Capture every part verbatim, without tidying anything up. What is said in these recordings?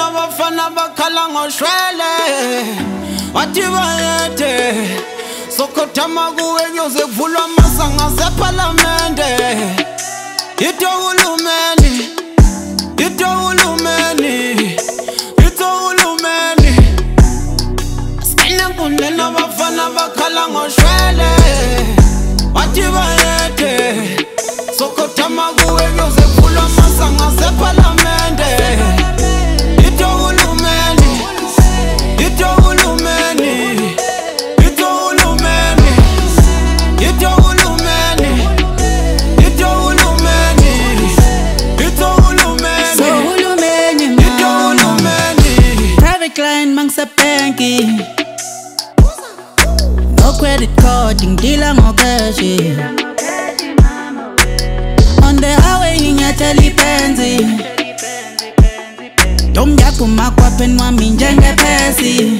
nabafana bakhala ngoshwele wathi bayethe sokothama kuwe nyoze kuvulwa amasanga seParliamente ito hulumeni ito hulumeni ito hulumeni sina kunde nabafana bakhala ngoshwele wathi bayethe sokothama kuwe nyoze kuvulwa amasanga seParliamente ito hulumeni ito hulumeni ito hulumeni ito hulumeni ito hulumeni ito hulumeni so hulumeni ito hulumeni private client mangsa banking no credit card ngidila ngocash on the highway inyathela ipenzi Domjakuma kwapen wami njengephesi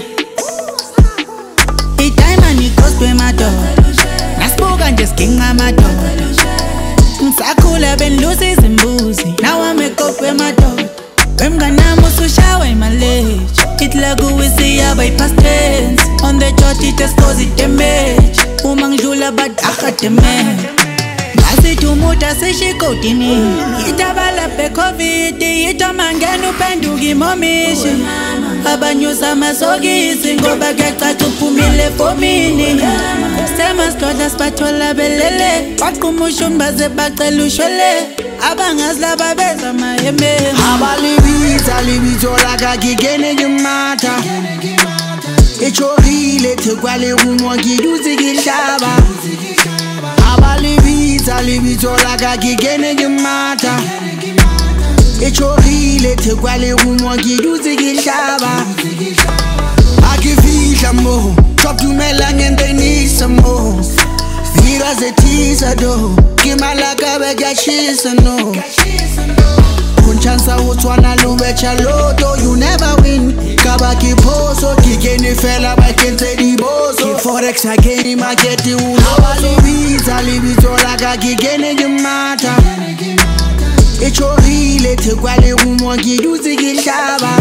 I-diamond ikhoswe madoda Nasibuka nje siginqa amadoda Ngisakhula bengilusa izimbuzi Now amekopwe madoda Wemnganami usushawa imaleji Hitler kuwisiya by past tense On the chart it expose it damage Uma ngidlula badakha damage Asithumuta sishikotini Itabala pe covid Ito mangenu penduki momishi Abanyusa amasokisi Ngoba kecathi uphumile fomini Sema sihlodla sipathola belele Baqumushuni baze bacela ushwele Abangazila babeza maheme Abalibiza libithola kakigene ngimata Echokile thekwale umwa ngiyuzi ngihlaba Abalibiza libithola kakigene ngimata Echokile thekwale umwa ngiyuzi ngihlaba Akifihla mo Drop to mela ngente need some more Vira zetisa do Kimalaka begashisa no Kunchansa utwana lubecha loto You never win Kabaki poso Kikeni fela bakenze di boso Forex ageni mageti uloso Abalibiza libitola kakigene ngimata Echokile thekwale umwa ngiyuzi ngihlaba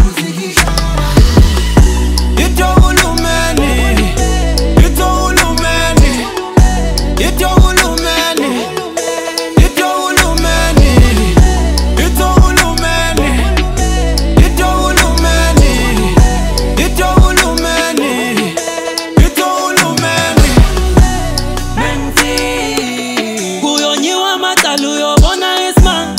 ito hulumeni ito hulumeni ito hulumeni ito hulumeni ito hulumeni ito hulumeni ito hulumeni ito hulumeni Menfi kuyonyiwa matalu yobona isma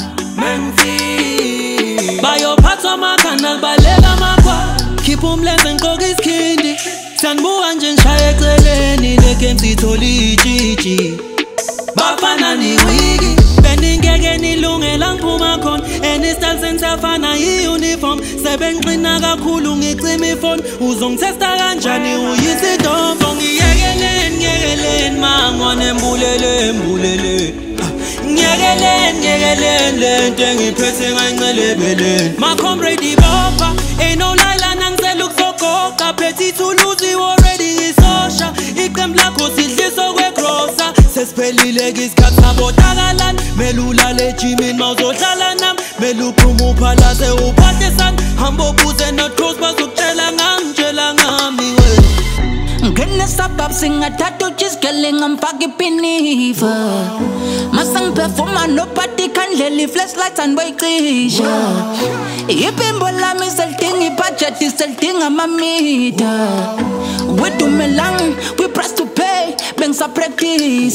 Menfi bayophathwa makhanda balela makwa Keep umlenze ngqoka isikhindi Sanbuka nje ngishaya eceleni Leke msitholi ijiji Bafana ni wiki Beningeke nilungela ngiphuma khona Any style sensafana yi-uniform Sebengiqina kakhulu ngicima ifoni Uzongitesta kanjani uyisidomfo Ngiyekeleni, ngiyekeleni Mangwane embulele, embulele Ngiyekeleni, ngiyekeleni Lento engiphethe ngayicelebeleni My comrade bopha Ain't no lala nangisela ukusogoqa Phethi to lose you already ngisosha Iqembu lakho sidliso kwegrosa Sesiphelile kisikhathi sabotakalani Melula lejimini mawuzohlala nami Meluphuma uphalaze uphahle sami Hamba ubuze not cross bazokutshela ngami Tshela ngami we Ngene sabab singathatha ujisikele ngamfaka ipinifa Masang performa nobody kandlela i-flashlights and bayicisha Iphimbo lami selidinga i-budget selidinga amamita Wedumelang, we press to pay, bengisapractice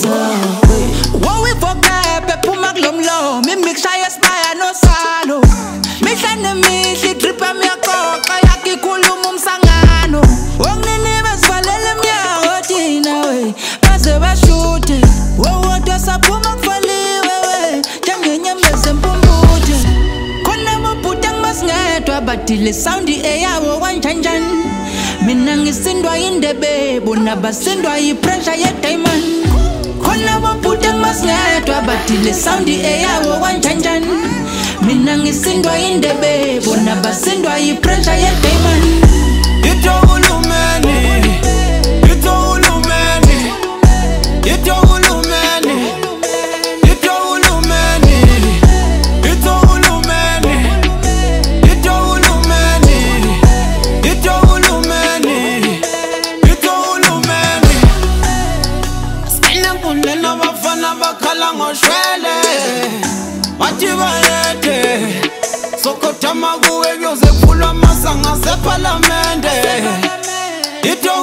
Wo we-vocab, ephuma kulomlomo Imixhaya espaya nosalo Mihla nemihle idrip yami yakoqa Yakho ikhuluma umsangano Onginini besivalele emnyango thina we Baze bashute Wowodwa saphuma kufaliwe we Njengenyembezi empumputhe Khona mabhuti angimasingedwa Badile sound eyabo kanjanjani Mina ngisindwa indebe Bona basindwa yi-pressure ye-diamond Khona mabhuti angimasingedwa Badile sound eyabo kanjanjani Mina ngisindwa indebe Bona basindwa yi-pressure ye-diamond ito hulumeni ito hulumeni ito hulumeni ito hulumeni ito hulumeni ito hulumeni Ito